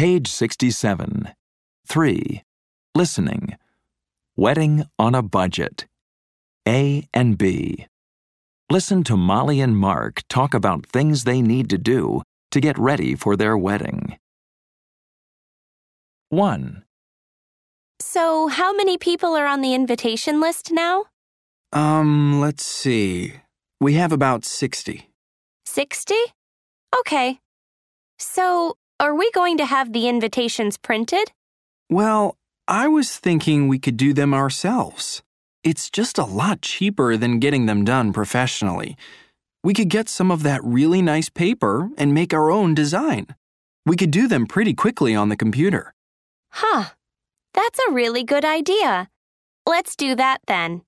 Page 67. 3. Listening. Wedding on a budget. A and B. Listen to Molly and Mark talk about things they need to do to get ready for their wedding. 1. So, how many people are on the invitation list now? Let's see. We have about 60. 60? Okay. So, are we going to have the invitations printed? Well, I was thinking we could do them ourselves. It's just a lot cheaper than getting them done professionally. We could get some of that really nice paper and make our own design. We could do them pretty quickly on the computer. Huh. That's a really good idea. Let's do that then.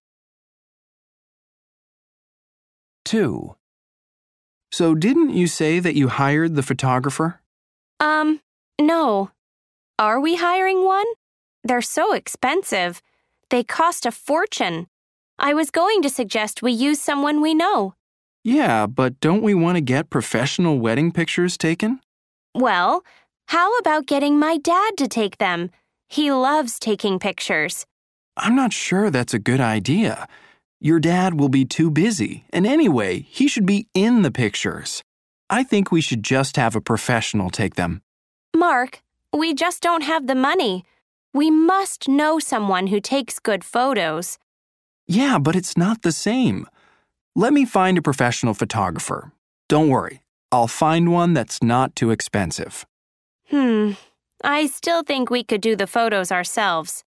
2. So didn't you say that you hired the photographer? No. Are we hiring one? They're so expensive. They cost a fortune. I was going to suggest we use someone we know. Yeah, but don't we want to get professional wedding pictures taken? Well, how about getting my dad to take them? He loves taking pictures. I'm not sure that's a good idea. Your dad will be too busy, and anyway, he should be in the pictures. I think we should just have a professional take them. Mark, we just don't have the money. We must know someone who takes good photos. Yeah, but it's not the same. Let me find a professional photographer. Don't worry, I'll find one that's not too expensive. I still think we could do the photos ourselves.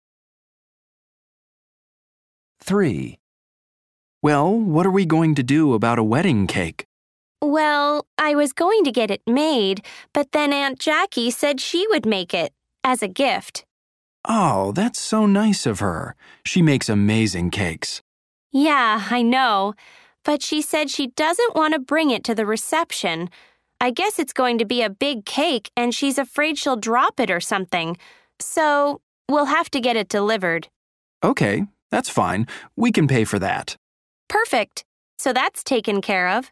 3. Well, what are we going to do about a wedding cake? Well, I was going to get it made, but then Aunt Jackie said she would make it as a gift. Oh, that's so nice of her. She makes amazing cakes. Yeah, I know. But she said she doesn't want to bring it to the reception. I guess it's going to be a big cake and she's afraid she'll drop it or something. So, we'll have to get it delivered. Okay, that's fine. We can pay for that. Perfect. So that's taken care of.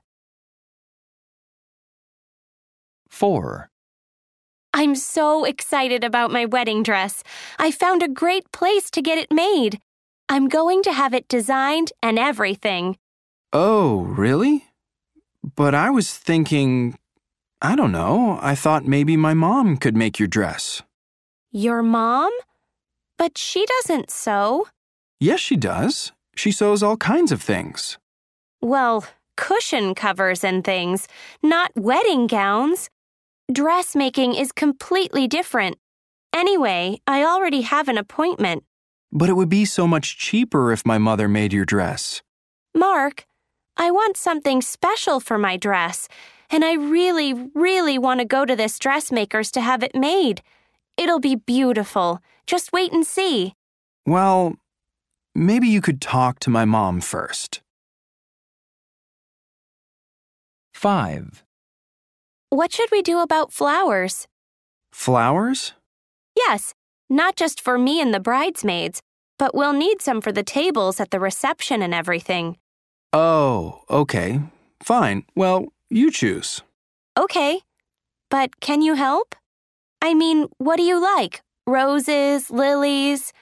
4. I'm so excited about my wedding dress. I found a great place to get it made. I'm going to have it designed and everything. Oh, really? But I was thinking, I don't know, I thought maybe my mom could make your dress. Your mom? But she doesn't sew. Yes, she does. She sews all kinds of things. Well, cushion covers and things, not wedding gowns. Dressmaking is completely different. Anyway, I already have an appointment. But it would be so much cheaper if my mother made your dress. Mark, I want something special for my dress, and I really, really want to go to this dressmaker's to have it made. It'll be beautiful. Just wait and see. Well, maybe you could talk to my mom first. 5. What should we do about flowers? Flowers? Yes, not just for me and the bridesmaids, but we'll need some for the tables at the reception and everything. Oh, okay. Fine. Well, you choose. Okay, but can you help? I mean, what do you like? Roses, lilies?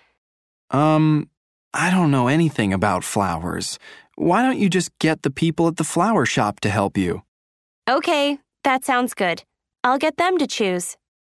I don't know anything about flowers. Why don't you just get the people at the flower shop to help you? Okay, that sounds good. I'll get them to choose.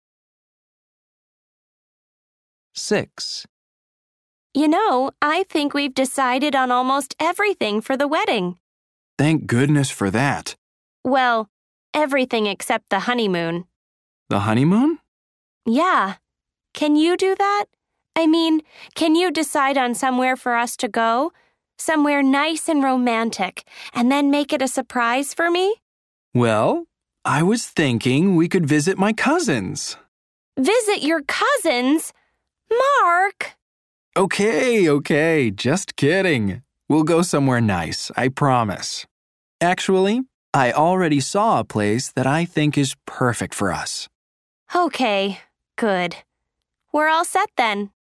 6. You know, I think we've decided on almost everything for the wedding. Thank goodness for that. Well, everything except the honeymoon. The honeymoon? Yeah. Can you do that? I mean, can you decide on somewhere for us to go? Somewhere nice and romantic, and then make it a surprise for me? Well, I was thinking we could visit my cousins. Visit your cousins? Mark! Okay, just kidding. We'll go somewhere nice, I promise. Actually, I already saw a place that I think is perfect for us. Okay, good. We're all set then.